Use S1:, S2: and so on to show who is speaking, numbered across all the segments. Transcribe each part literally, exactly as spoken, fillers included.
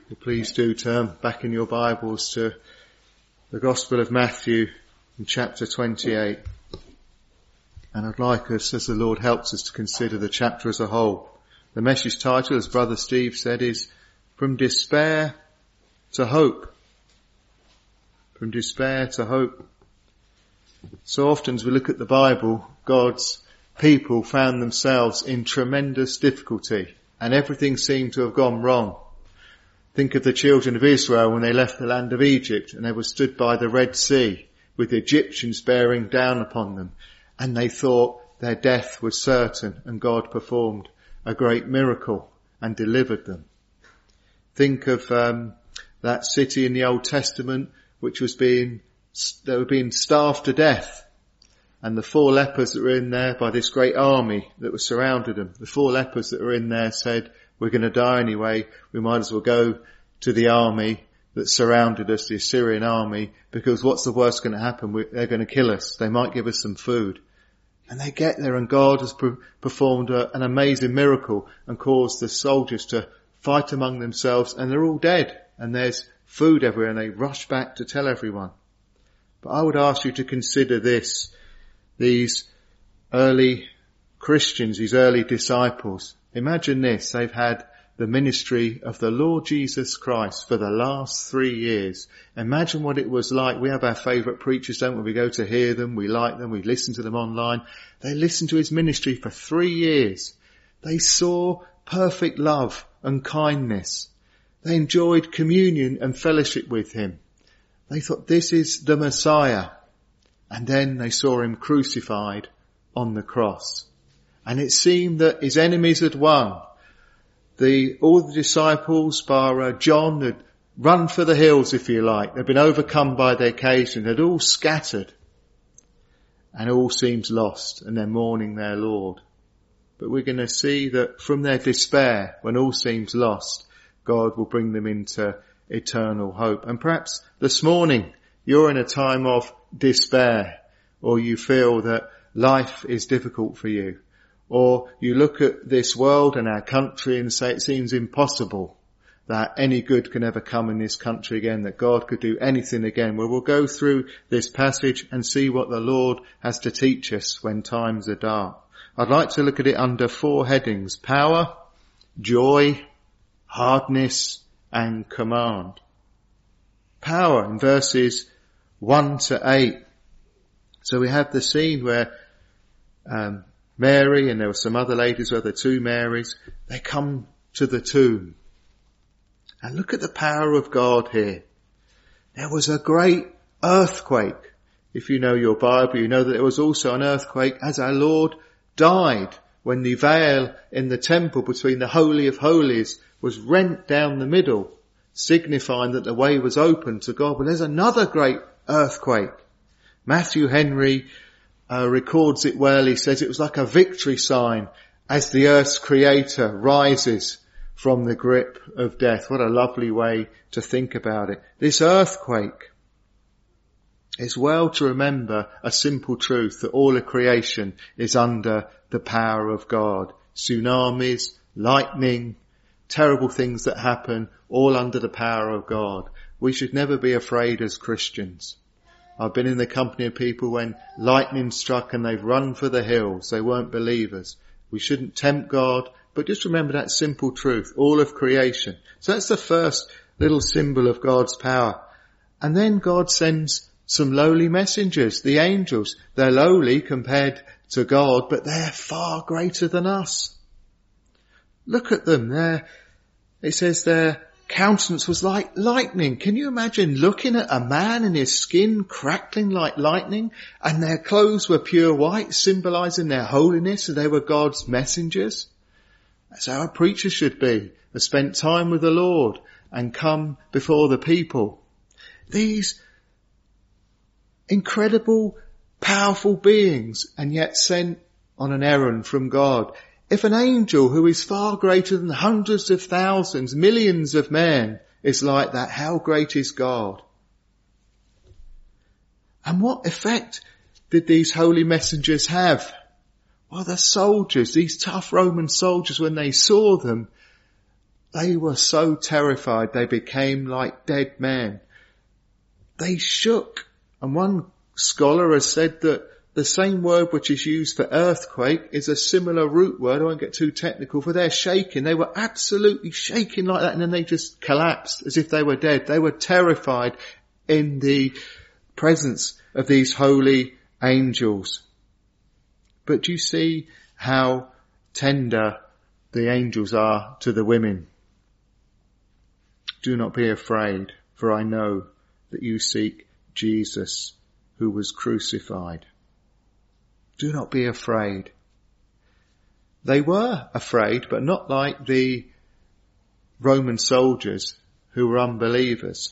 S1: Well, please do turn back in your Bibles to the Gospel of Matthew in chapter twenty-eight. And I'd like us, as the Lord helps us, to consider the chapter as a whole. The message title, as Brother Steve said, is From Despair to Hope. From despair to hope. So often as we look at the Bible, God's people found themselves in tremendous difficulty and everything seemed to have gone wrong. Think of the children of Israel when they left the land of Egypt and they were stood by the Red Sea with the Egyptians bearing down upon them, and they thought their death was certain, and God performed a great miracle and delivered them. Think of um, that city in the Old Testament which was being, they were being starved to death, and the four lepers that were in there by this great army that was surrounded them. The four lepers that were in there said, we're going to die anyway, we might as well go to the army that surrounded us, the Assyrian army, because what's the worst going to happen? We, they're going to kill us. They might give us some food. And they get there and God has per- performed a, an amazing miracle and caused the soldiers to fight among themselves, and they're all dead and there's food everywhere, and they rush back to tell everyone. But I would ask you to consider this, these early Christians, these early disciples. Imagine this, they've had the ministry of the Lord Jesus Christ for the last three years. Imagine what it was like. We have our favourite preachers, don't we? We go to hear them, we like them, we listen to them online. They listened to his ministry for three years. They saw perfect love and kindness. They enjoyed communion and fellowship with him. They thought, this is the Messiah. And then they saw him crucified on the cross. And it seemed that his enemies had won. The, all the disciples, bar uh, John, had run for the hills, if you like. They'd been overcome by the occasion. They'd all scattered. And all seems lost, and they're mourning their Lord. But we're going to see that from their despair, when all seems lost, God will bring them into eternal hope. And perhaps this morning, you're in a time of despair, or you feel that life is difficult for you. Or you look at this world and our country and say it seems impossible that any good can ever come in this country again, that God could do anything again. Well, we'll go through this passage and see what the Lord has to teach us when times are dark. I'd like to look at it under four headings: power, joy, hardness, and command. Power in verses one to eight. So we have the scene where um Mary, and there were some other ladies, were there two Marys, they come to the tomb. And look at the power of God here. There was a great earthquake. If you know your Bible, you know that there was also an earthquake as our Lord died, when the veil in the temple between the Holy of Holies was rent down the middle, signifying that the way was open to God. But there's another great earthquake. Matthew Henry Uh, records it well. He says it was like a victory sign as the earth's creator rises from the grip of death. What a lovely way to think about it. This earthquake is well to remember a simple truth, that all of creation is under the power of God. Tsunamis, lightning, terrible things that happen, all under the power of God. We should never be afraid as Christians. I've been in the company of people when lightning struck and they've run for the hills. They weren't believers. We shouldn't tempt God, but just remember that simple truth, all of creation. So that's the first little symbol of God's power. And then God sends some lowly messengers, the angels. They're lowly compared to God, but they're far greater than us. Look at them. They're, it says they're countenance was like lightning. Can you imagine looking at a man and his skin crackling like lightning, and their clothes were pure white, symbolizing their holiness, and they were God's messengers? That's how a preacher should be. They spent time with the Lord and come before the people. These incredible, powerful beings, and yet sent on an errand from God. If an angel who is far greater than hundreds of thousands, millions of men is like that, how great is God? And what effect did these holy messengers have? Well, the soldiers, these tough Roman soldiers, when they saw them, They were so terrified they became like dead men. They shook. And one scholar has said that the same word which is used for earthquake is a similar root word. I won't get too technical, for they're shaking. They were absolutely shaking like that, and then they just collapsed as if they were dead. They were terrified in the presence of these holy angels. But do you see how tender the angels are to the women? Do not be afraid, for I know that you seek Jesus who was crucified. Do not be afraid. They were afraid, but not like the Roman soldiers who were unbelievers.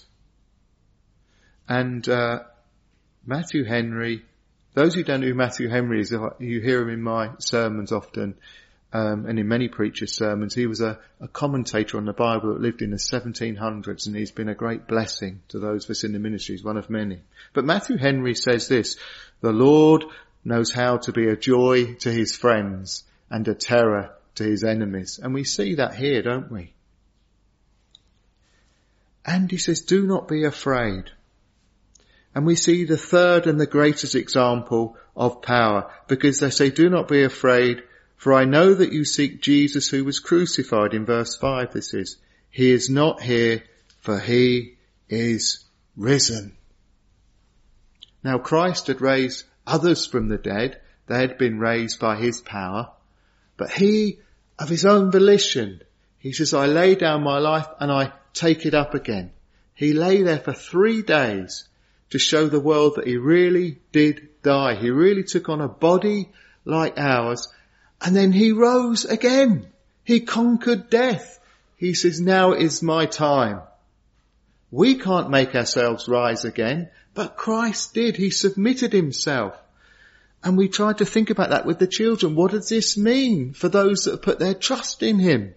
S1: And uh, Matthew Henry, those who don't know who Matthew Henry is, you hear him in my sermons often, um, and in many preachers' sermons. He was a, a commentator on the Bible that lived in the seventeen hundreds, and he's been a great blessing to those of us in the ministry. He's one of many. But Matthew Henry says this: the Lord knows how to be a joy to his friends and a terror to his enemies. And we see that here, don't we? And he says, do not be afraid. And we see the third and the greatest example of power, because they say, do not be afraid, for I know that you seek Jesus who was crucified. In verse five this is, he is not here, for he is risen. Now Christ had raised others from the dead. They had been raised by his power. But he, of his own volition, he says, I lay down my life and I take it up again. He lay there for three days to show the world that he really did die. He really took on a body like ours. And then he rose again. He conquered death. He says, now is my time. We can't make ourselves rise again. But Christ did. He submitted himself. And we tried to think about that with the children. What does this mean for those that have put their trust in him?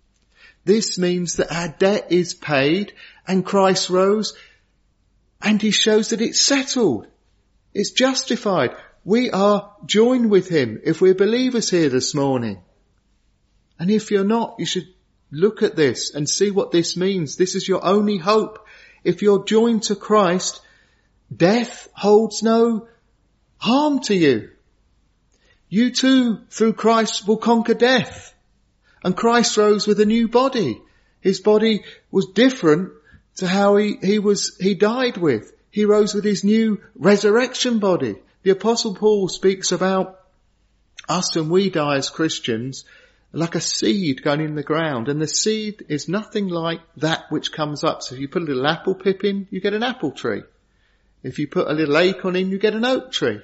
S1: This means that our debt is paid and Christ rose, and he shows that it's settled. It's justified. We are joined with him if we're believers here this morning. And if you're not, you should look at this and see what this means. This is your only hope. If you're joined to Christ, death holds no harm to you. You too, through Christ, will conquer death. And Christ rose with a new body. His body was different to how he, he was, he died with. He rose with his new resurrection body. The Apostle Paul speaks about us when we die as Christians like a seed going in the ground. And the seed is nothing like that which comes up. So if you put a little apple pip in, you get an apple tree. If you put a little acorn in, you get an oak tree.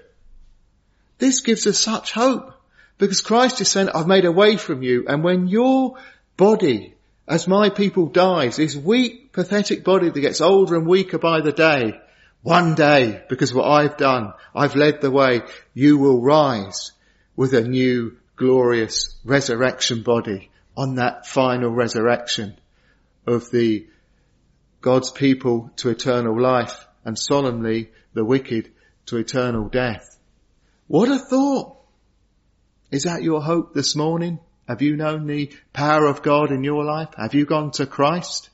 S1: This gives us such hope, because Christ is saying, I've made a way from you. And when your body, as my people, dies, this weak, pathetic body that gets older and weaker by the day, one day, because of what I've done, I've led the way, you will rise with a new, glorious resurrection body on that final resurrection of the God's people to eternal life, and solemnly the wicked to eternal death. What a thought! Is that your hope this morning? Have you known the power of God in your life? Have you gone to Christ?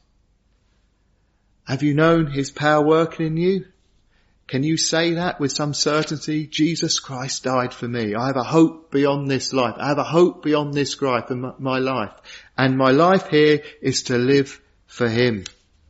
S1: Have you known his power working in you? Can you say that with some certainty? Jesus Christ died for me. I have a hope beyond this life. I have a hope beyond this life in my life. And my life here is to live for him.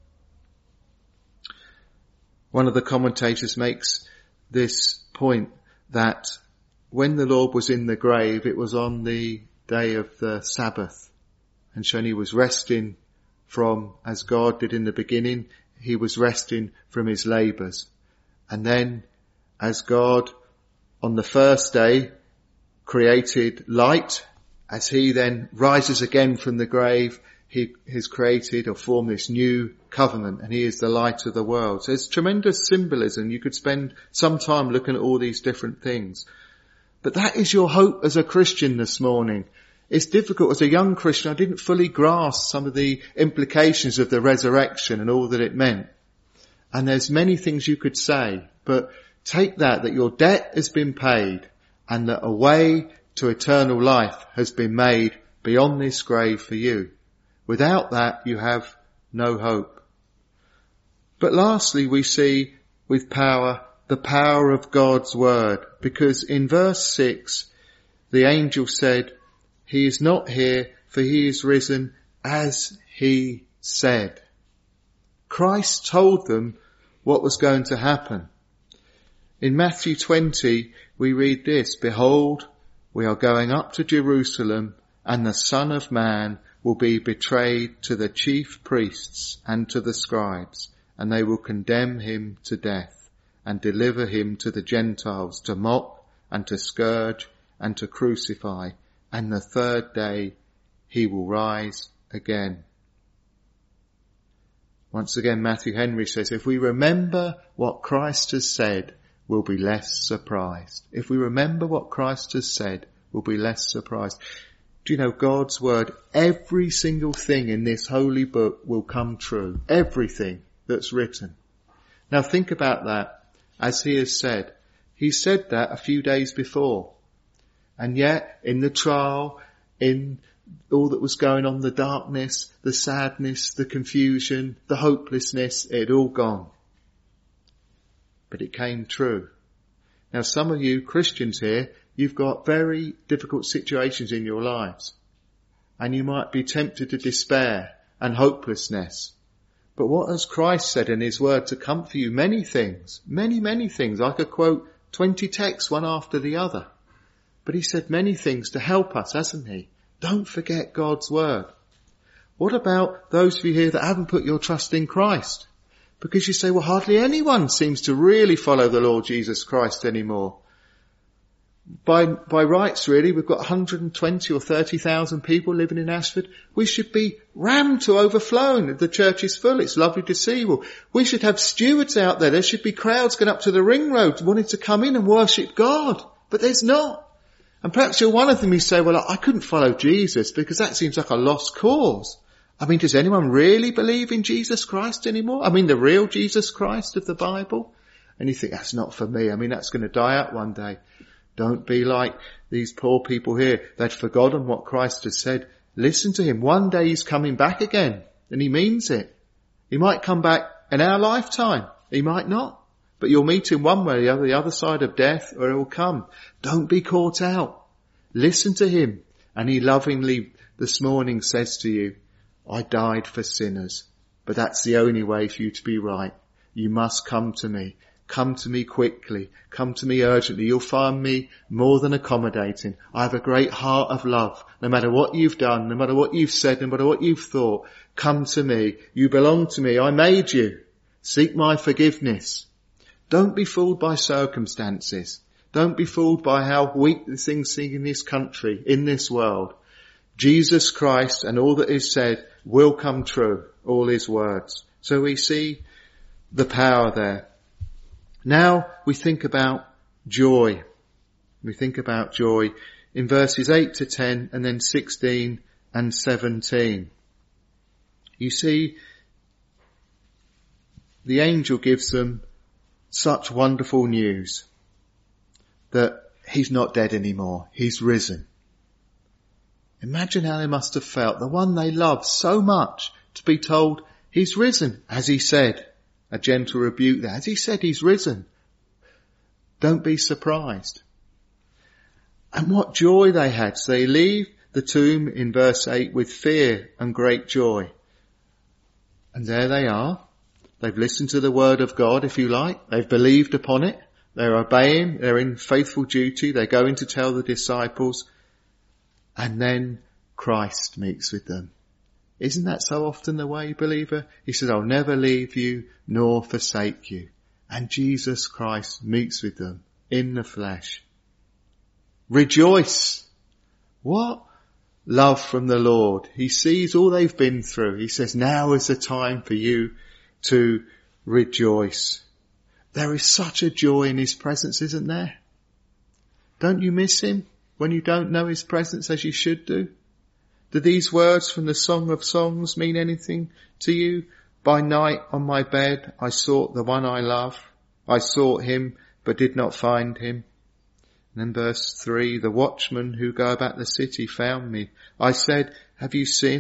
S1: One of the commentators makes this point, that when the Lord was in the grave, it was on the day of the Sabbath. And so he was resting from, as God did in the beginning, he was resting from his labours. And then, as God on the first day created light, as he then rises again from the grave, he has created or formed this new covenant, and he is the light of the world. So there's tremendous symbolism. You could spend some time looking at all these different things. But that is your hope as a Christian this morning. It's difficult. As a young Christian, I didn't fully grasp some of the implications of the resurrection and all that it meant. And there's many things you could say, but take that, that your debt has been paid and that a way to eternal life has been made beyond this grave for you. Without that, you have no hope. But lastly, we see with power, the power of God's word, because in verse six, the angel said, he is not here, for he is risen as he said. Christ told them what was going to happen. In Matthew twenty, we read this, behold, we are going up to Jerusalem, and the Son of Man will be betrayed to the chief priests and to the scribes, and they will condemn him to death and deliver him to the Gentiles to mock and to scourge and to crucify, and the third day he will rise again. Once again, Matthew Henry says, if we remember what Christ has said, we'll be less surprised. If we remember what Christ has said, we'll be less surprised. Do you know God's word, every single thing in this holy book will come true. Everything that's written. Now think about that, as he has said. He said that a few days before. And yet, in the trial, in all that was going on, the darkness, the sadness, the confusion, the hopelessness, it had all gone. But it came true. Now some of you Christians here, you've got very difficult situations in your lives. And you might be tempted to despair and hopelessness. But what has Christ said in his word to comfort you? Many things, many, many things. I could quote twenty texts one after the other. But he said many things to help us, hasn't he? Don't forget God's word. What about those of you here that haven't put your trust in Christ? Because you say, well, hardly anyone seems to really follow the Lord Jesus Christ anymore. By, by rights, really, we've got one hundred twenty or thirty thousand people living in Ashford. We should be rammed to overflowing. The church is full. It's lovely to see. Well, we should have stewards out there. There should be crowds going up to the ring road wanting to come in and worship God. But there's not. And perhaps you're one of them who say, well, I couldn't follow Jesus because that seems like a lost cause. I mean, does anyone really believe in Jesus Christ anymore? I mean, the real Jesus Christ of the Bible? And you think, that's not for me. I mean, that's going to die out one day. Don't be like these poor people here. They'd forgotten what Christ has said. Listen to him. One day he's coming back again. And he means it. He might come back in our lifetime. He might not. But you'll meet him one way or the other, the other side of death, or he'll come. Don't be caught out. Listen to him. And he lovingly this morning says to you, I died for sinners. But that's the only way for you to be right. You must come to me. Come to me quickly. Come to me urgently. You'll find me more than accommodating. I have a great heart of love. No matter what you've done, no matter what you've said, no matter what you've thought, come to me. You belong to me. I made you. Seek my forgiveness. Don't be fooled by circumstances. Don't be fooled by how weak the things seem in this country, in this world. Jesus Christ and all that is said will come true, all his words. So we see the power there. Now we think about joy. We think about joy in verses eight to ten and then sixteen and seventeen. You see, the angel gives them such wonderful news that he's not dead anymore. He's risen. Imagine how they must have felt, the one they loved so much, to be told he's risen, as he said. A gentle rebuke there. As he said, he's risen. Don't be surprised. And what joy they had. So they leave the tomb in verse eight with fear and great joy. And there they are. They've listened to the word of God, if you like. They've believed upon it. They're obeying. They're in faithful duty. They're going to tell the disciples. And then Christ meets with them. Isn't that so often the way, believer? He said, I'll never leave you nor forsake you. And Jesus Christ meets with them in the flesh. Rejoice. What love from the Lord. He sees all they've been through. He says, now is the time for you to rejoice. There is such a joy in his presence, isn't there? Don't you miss him when you don't know his presence as you should do? Do these words from the Song of Songs mean anything to you? By night on my bed I sought the one I love. I sought him but did not find him. And then verse three, the watchmen who go about the city found me. I said, have you sinned?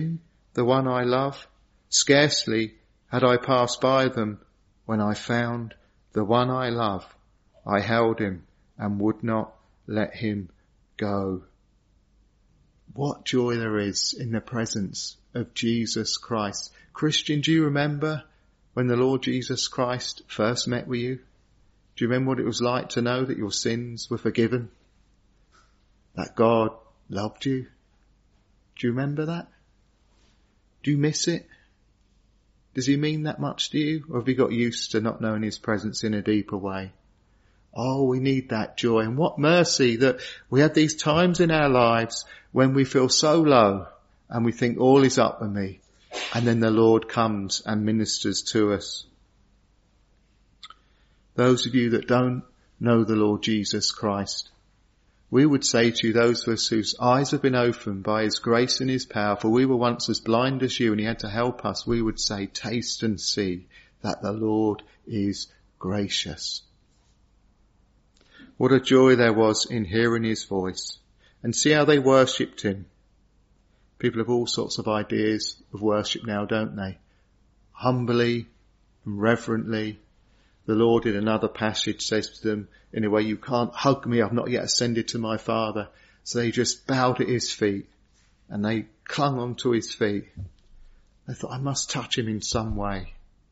S1: the one I love? Scarcely had I passed by them when I found the one I love. I held him and would not let him go. What joy there is in the presence of Jesus Christ. Christian, do you remember when the Lord Jesus Christ first met with you? Do you remember what it was like to know that your sins were forgiven? That God loved you? Do you remember that? Do you miss it? Does he mean that much to you? Or have you got used to not knowing his presence in a deeper way? Oh, we need that joy. And what mercy that we have these times in our lives when we feel so low and we think all is up with me. And then the Lord comes and ministers to us. Those of you that don't know the Lord Jesus Christ, we would say to you, those of us whose eyes have been opened by his grace and his power, for we were once as blind as you and he had to help us, we would say, taste and see that the Lord is gracious. What a joy there was in hearing his voice. And see how they worshipped him. People have all sorts of ideas of worship now, don't they? Humbly and reverently. The Lord in another passage says to them, in a way, you can't hug me, I've not yet ascended to my Father. So they just bowed at his feet and they clung onto his feet. They thought, I must touch him in some way.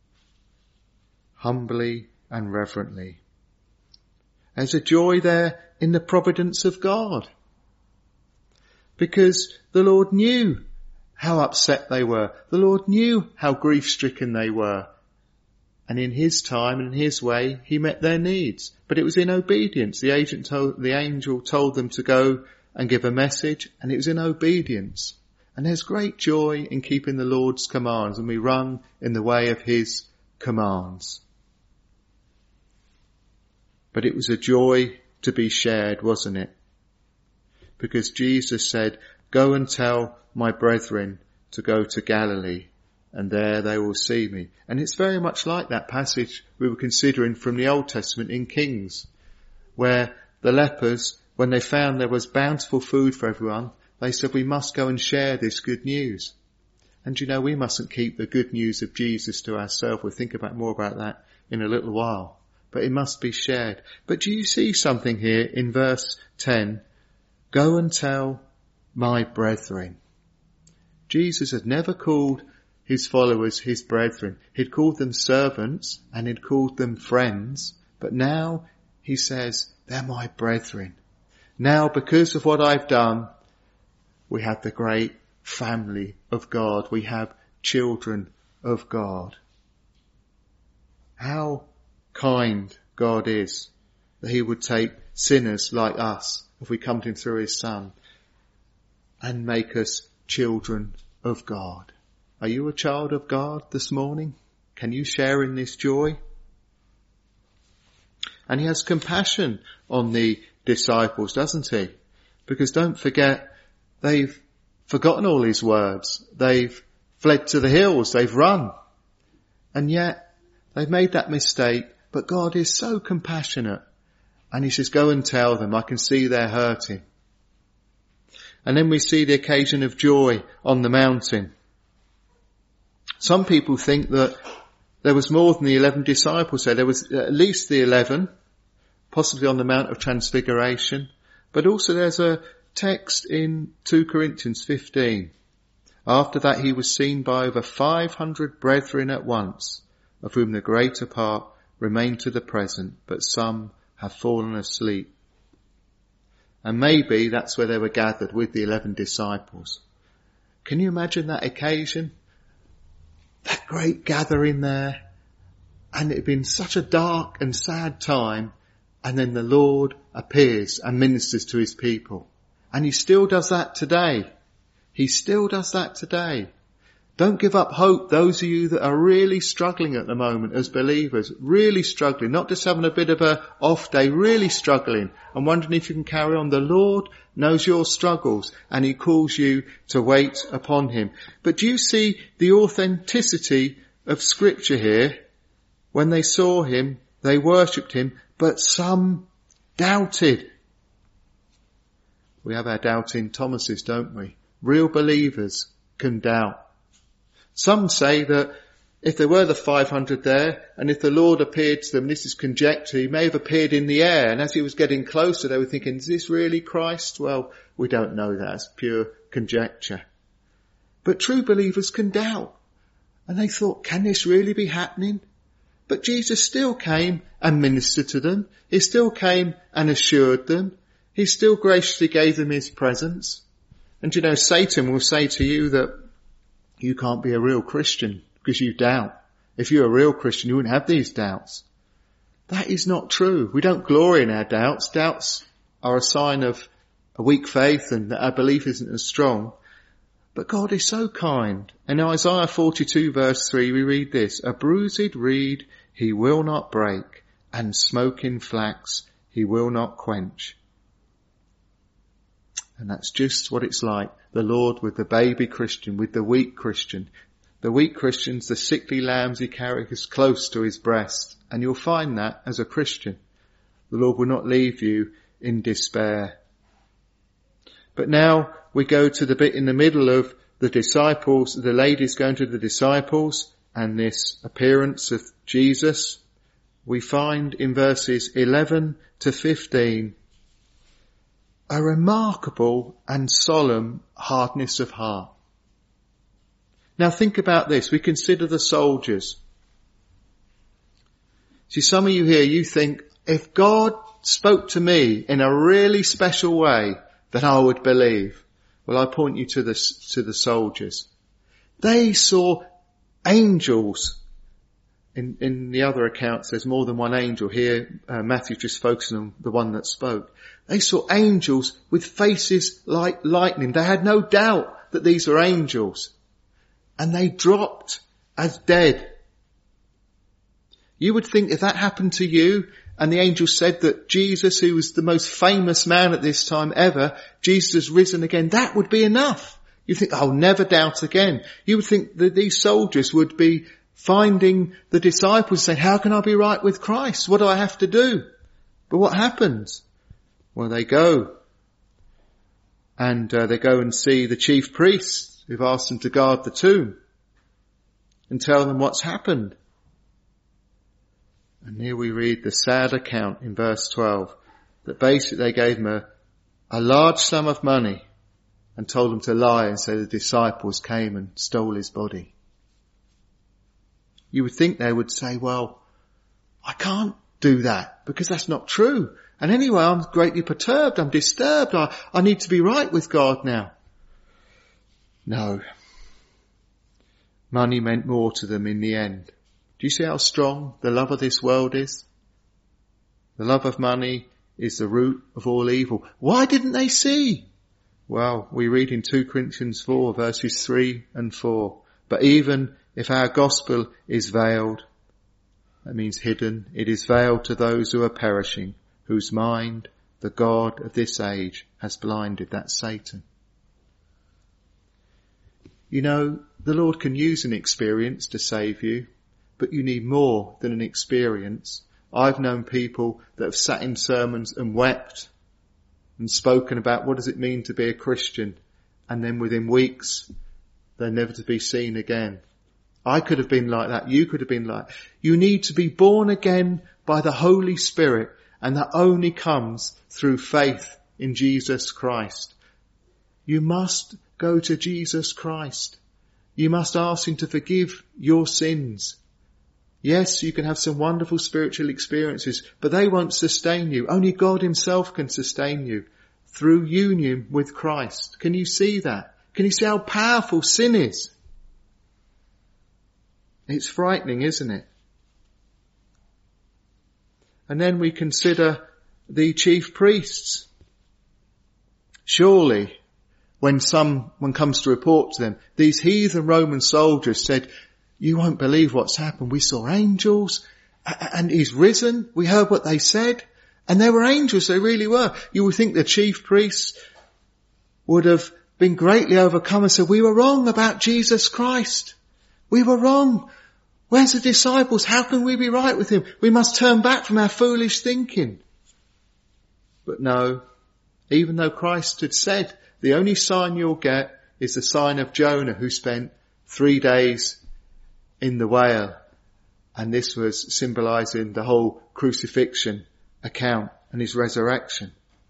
S1: Humbly and reverently. There's a joy there in the providence of God. Because the Lord knew how upset they were. The Lord knew how grief-stricken they were. And in his time and in his way, he met their needs. But it was in obedience. The agent told, the angel told them to go and give a message, and it was in obedience. And there's great joy in keeping the Lord's commands, and we run in the way of his commands. But it was a joy to be shared, wasn't it? Because Jesus said, go and tell my brethren to go to Galilee, and there they will see me. And it's very much like that passage we were considering from the Old Testament in Kings, where the lepers, when they found there was bountiful food for everyone, they said, we must go and share this good news. And you know, we mustn't keep the good news of Jesus to ourselves. We'll think about more about that in a little while. But it must be shared. But do you see something here in verse ten? Go and tell my brethren. Jesus had never called his followers his brethren. He'd called them servants and he'd called them friends. But now he says, they're my brethren. Now, because of what I've done, we have the great family of God. We have children of God. How kind God is that he would take sinners like us, if we come to him through his Son, and make us children of God. Are you a child of God this morning? Can you share in this joy? And he has compassion on the disciples, doesn't he? Because don't forget, they've forgotten all his words. They've fled to the hills. They've run. And yet they've made that mistake. But God is so compassionate. And he says, go and tell them. I can see they're hurting. And then we see the occasion of joy on the mountain. Some people think that there was more than the eleven disciples there. There was at least the eleven, possibly on the Mount of Transfiguration. But also there's a text in two Corinthians fifteen. After that he was seen by over five hundred brethren at once, of whom the greater part remain to the present, but some have fallen asleep. And maybe that's where they were gathered with the eleven disciples. Can you imagine that occasion? That great gathering there. And it had been such a dark and sad time. And then the Lord appears and ministers to his people. And he still does that today. He still does that today. Don't give up hope, those of you that are really struggling at the moment as believers, really struggling, not just having a bit of a off day, really struggling and wondering if you can carry on. The Lord knows your struggles and he calls you to wait upon him. But do you see the authenticity of Scripture here? When they saw him, they worshipped him, but some doubted. We have our doubting Thomases, don't we? Real believers can doubt. Some say that if there were the five hundred there, and if the Lord appeared to them, this is conjecture, he may have appeared in the air, and as he was getting closer they were thinking, is this really Christ? Well, we don't know that. It's pure conjecture. But true believers can doubt. And they thought, can this really be happening? But Jesus still came and ministered to them. He still came and assured them. He still graciously gave them his presence. And you know, Satan will say to you that you can't be a real Christian because you doubt. If you're a real Christian, you wouldn't have these doubts. That is not true. We don't glory in our doubts. Doubts are a sign of a weak faith and that our belief isn't as strong. But God is so kind. In Isaiah forty-two verse three we read this, a bruised reed he will not break, and smoking flax he will not quench. And that's just what it's like, the Lord with the baby Christian, with the weak Christian. The weak Christians, the sickly lambs he carries close to his breast. And you'll find that as a Christian. The Lord will not leave you in despair. But now we go to the bit in the middle of the disciples, the ladies going to the disciples and this appearance of Jesus. We find in verses eleven to fifteen a remarkable and solemn hardness of heart. Now think about this. We consider the soldiers. See, some of you here, you think, if God spoke to me in a really special way, that I would believe. Well, I point you to the, to the soldiers. They saw angels. In, in the other accounts, there's more than one angel. Here, uh, Matthew's just focusing on the one that spoke. They saw angels with faces like lightning. They had no doubt that these were angels. And they dropped as dead. You would think if that happened to you, and the angel said that Jesus, who was the most famous man at this time ever, Jesus has risen again, that would be enough. You think, I'll never doubt again. You would think that these soldiers would be finding the disciples saying, how can I be right with Christ? What do I have to do? But what happens? Well, they go. And uh, they go and see the chief priests who've asked them to guard the tomb and tell them what's happened. And here we read the sad account in verse twelve, that basically they gave him a, a large sum of money and told him to lie and say the disciples came and stole his body. You would think they would say, well, I can't do that because that's not true. And anyway, I'm greatly perturbed, I'm disturbed, I, I need to be right with God now. No. Money meant more to them in the end. Do you see how strong the love of this world is? The love of money is the root of all evil. Why didn't they see? Well, we read in two Corinthians four verses three and four. But even if our gospel is veiled, that means hidden, it is veiled to those who are perishing, whose mind the God of this age has blinded. That's Satan. You know, the Lord can use an experience to save you. But you need more than an experience. I've known people that have sat in sermons and wept and spoken about what does it mean to be a Christian, and then within weeks they're never to be seen again. I could have been like that. You could have been like that. You need to be born again by the Holy Spirit, and that only comes through faith in Jesus Christ. You must go to Jesus Christ. You must ask him to forgive your sins. Yes, you can have some wonderful spiritual experiences, but they won't sustain you. Only God himself can sustain you through union with Christ. Can you see that? Can you see how powerful sin is? It's frightening, isn't it? And then we consider the chief priests. Surely, when someone comes to report to them, these heathen Roman soldiers said, you won't believe what's happened. We saw angels and he's risen. We heard what they said. And they were angels. They really were. You would think the chief priests would have been greatly overcome and said, we were wrong about Jesus Christ. We were wrong. Where's the disciples? How can we be right with him? We must turn back from our foolish thinking. But no, even though Christ had said, the only sign you'll get is the sign of Jonah, who spent three days in the whale. And this was symbolising the whole crucifixion account and his resurrection.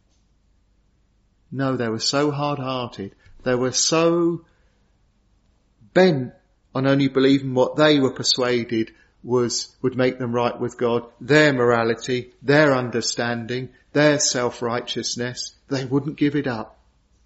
S1: No, they were so hard-hearted. They were so bent on only believing what they were persuaded was, would make them right with God, their morality, their understanding, their self-righteousness. They wouldn't give it up.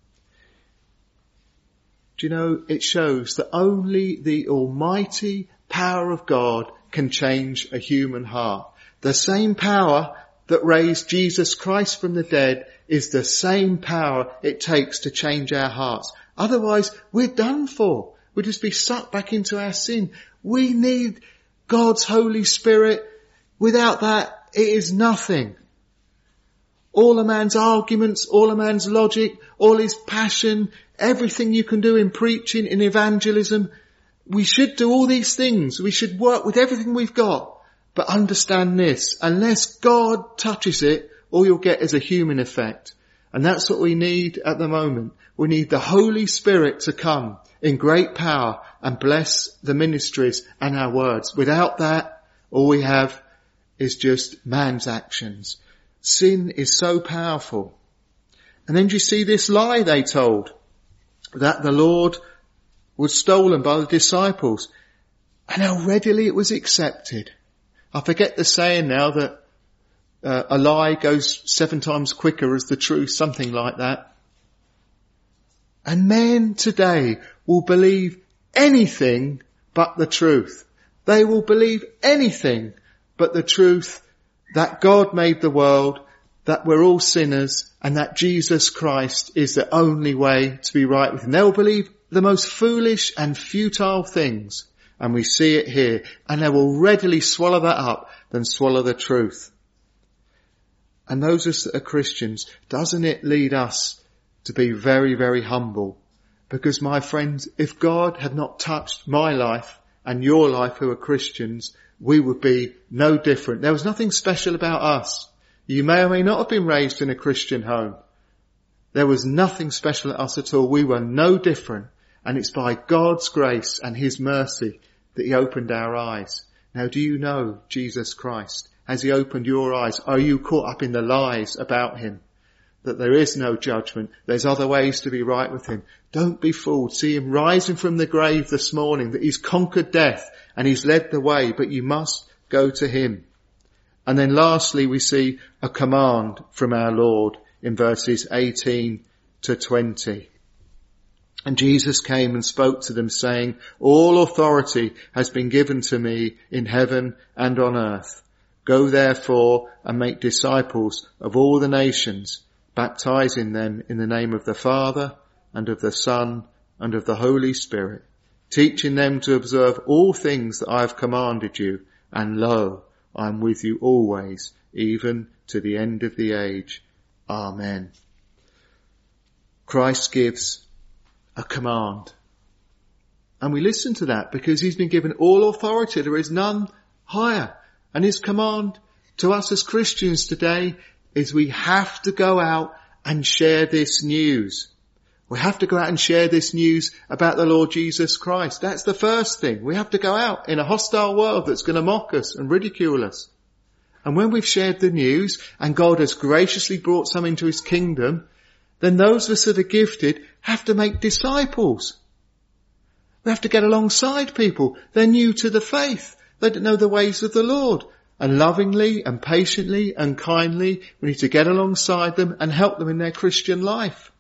S1: Do you know, it shows that only the almighty power of God can change a human heart. The same power that raised Jesus Christ from the dead is the same power it takes to change our hearts. Otherwise, we're done for. We'll just be sucked back into our sin. We need God's Holy Spirit. Without that, it is nothing. All a man's arguments, all a man's logic, all his passion, everything you can do in preaching, in evangelism. We should do all these things. We should work with everything we've got. But understand this, unless God touches it, all you'll get is a human effect. And that's what we need at the moment. We need the Holy Spirit to come in great power and bless the ministries and our words. Without that, all we have is just man's actions. Sin is so powerful. And then do you see this lie they told? That the Lord was stolen by the disciples. And how readily it was accepted. I forget the saying now that uh, a lie goes seven times quicker as the truth, something like that. And men today will believe anything but the truth. They will believe anything but the truth that God made the world, that we're all sinners, and that Jesus Christ is the only way to be right with him. They will believe the most foolish and futile things. And we see it here. And they will readily swallow that up than swallow the truth. And those of us that are Christians, doesn't it lead us to be very, very humble? Because my friends, if God had not touched my life and your life who are Christians, we would be no different. There was nothing special about us. You may or may not have been raised in a Christian home. There was nothing special at us at all. We were no different. And it's by God's grace and his mercy that he opened our eyes. Now, do you know Jesus Christ? Has he opened your eyes? Are you caught up in the lies about him? That there is no judgment. There's other ways to be right with him. Don't be fooled. See him rising from the grave this morning, that he's conquered death and he's led the way, but you must go to him. And then lastly, we see a command from our Lord in verses eighteen to twenty. And Jesus came and spoke to them, saying, all authority has been given to me in heaven and on earth. Go therefore and make disciples of all the nations, baptizing them in the name of the Father and of the Son and of the Holy Spirit, teaching them to observe all things that I have commanded you. And lo, I am with you always, even to the end of the age. Amen. Christ gives a command. And we listen to that because he's been given all authority. There is none higher. And his command to us as Christians today is we have to go out and share this news. We have to go out and share this news about the Lord Jesus Christ. That's the first thing. We have to go out in a hostile world that's going to mock us and ridicule us. And when we've shared the news and God has graciously brought some into his kingdom, then those of us that are gifted have to make disciples. We have to get alongside people. They're new to the faith. They don't know the ways of the Lord. And lovingly and patiently and kindly, we need to get alongside them and help them in their Christian life.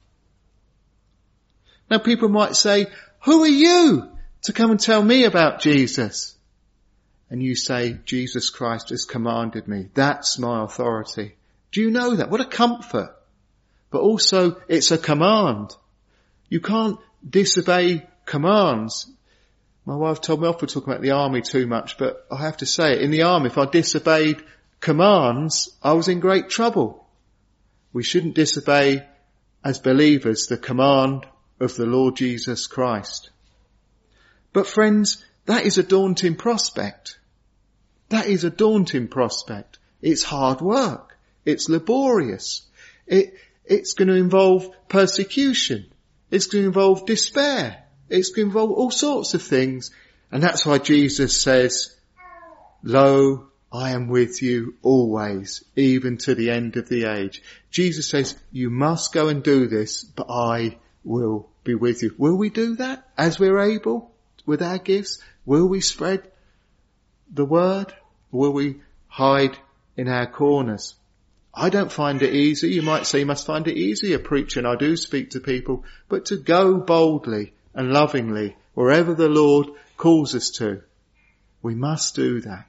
S1: Now people might say, who are you to come and tell me about Jesus? And you say, Jesus Christ has commanded me. That's my authority. Do you know that? What a comfort. But also, it's a command. You can't disobey commands. My wife told me off for talking about the army too much, but I have to say it. In the army, if I disobeyed commands, I was in great trouble. We shouldn't disobey, as believers, the command of the Lord Jesus Christ. But friends, that is a daunting prospect. That is a daunting prospect. It's hard work. It's laborious. It, it's going to involve persecution. It's going to involve despair. It's going to involve all sorts of things. And that's why Jesus says, lo, I am with you always, even to the end of the age. Jesus says, you must go and do this, but I will be with you. Will we do that as we're able with our gifts? Will we spread the word? Will we hide in our corners? I don't find it easy. You might say you must find it easier preaching. I do speak to people, but to go boldly and lovingly wherever the Lord calls us to, we must do that.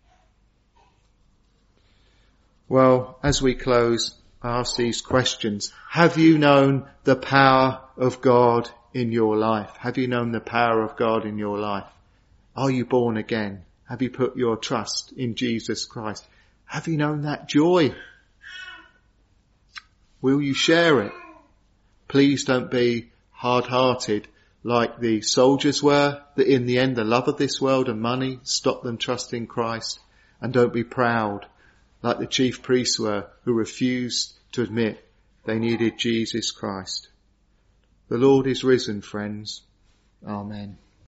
S1: Well, as we close, I ask these questions. Have you known the power of God in your life? Have you known the power of God in your life? Are you born again? Have you put your trust in Jesus Christ? Have you known that joy? Will you share it? Please don't be hard-hearted like the soldiers were, that in the end the love of this world and money stopped them trusting Christ. And don't be proud like the chief priests were, who refused to admit they needed Jesus Christ. The Lord is risen, friends. Amen.